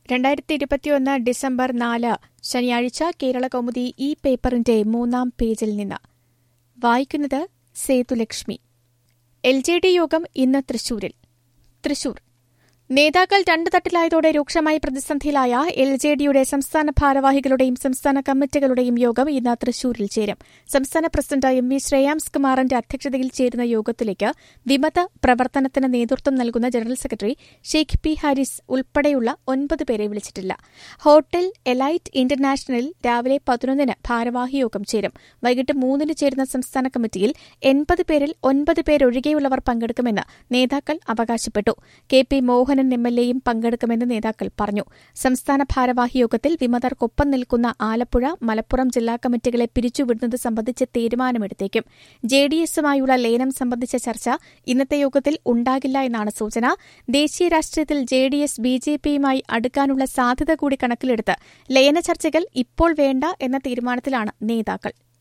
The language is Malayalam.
2021 ഡിസംബർ 4 ശനിയാഴ്ച കേരളകൗമുദി ഈ പേപ്പറിന്റെ 3-ാം പേജിൽ നിന്ന് വായിക്കുന്നത് സേതുലക്ഷ്മി. LJD യോഗം ഇന്ന് തൃശൂരിൽ. തൃശൂർ നേതാക്കൾ രണ്ട് തട്ടിലായതോടെ രൂക്ഷമായി പ്രതിസന്ധിയിലായ LJDയുടെ സംസ്ഥാന ഭാരവാഹികളുടെയും സംസ്ഥാന കമ്മിറ്റികളുടെയും യോഗം ഇന്ന് തൃശൂരിൽ ചേരും. സംസ്ഥാന പ്രസിഡന്റ് MV ശ്രേയാംസ് കുമാറിന്റെ അധ്യക്ഷതയിൽ ചേരുന്ന യോഗത്തിലേക്ക് വിമത പ്രവർത്തനത്തിന് നേതൃത്വം നൽകുന്ന general secretary Sheikh P Haris ഉൾപ്പെടെയുള്ള 9 പേരെ വിളിച്ചിട്ടില്ല. ഹോട്ടൽ എലൈറ്റ് ഇന്റർനാഷണലിൽ രാവിലെ 11-ന് ഭാരവാഹി യോഗം ചേരും. വൈകിട്ട് 3-ന് ചേരുന്ന സംസ്ഥാന കമ്മിറ്റിയിൽ 80 പേരിൽ 9 പേരൊഴികെയുള്ളവർ പങ്കെടുക്കുമെന്ന് നേതാക്കൾ അവകാശപ്പെട്ടു. KP മോഹനൻ MLAയും പങ്കെടുക്കുമെന്ന് നേതാക്കൾ പറഞ്ഞു. സംസ്ഥാന ഭാരവാഹി യോഗത്തിൽ വിമതർക്കൊപ്പം നിൽക്കുന്ന ആലപ്പുഴ, മലപ്പുറം ജില്ലാ കമ്മിറ്റികളെ പിരിച്ചുവിടുന്നത് സംബന്ധിച്ച് തീരുമാനമെടുത്തേക്കും. JDSയുമായുള്ള ലയനം സംബന്ധിച്ച ചർച്ച ഇന്നത്തെ യോഗത്തിൽ ഉണ്ടാകില്ല എന്നാണ് സൂചന. ദേശീയ രാഷ്ട്രീയത്തിൽ JDS BJPയുമായി അടുക്കാനുള്ള സാധ്യത കൂടി കണക്കിലെടുത്ത് ലയന ചർച്ചകൾ ഇപ്പോൾ വേണ്ട എന്ന തീരുമാനത്തിലാണ് നേതാക്കൾ.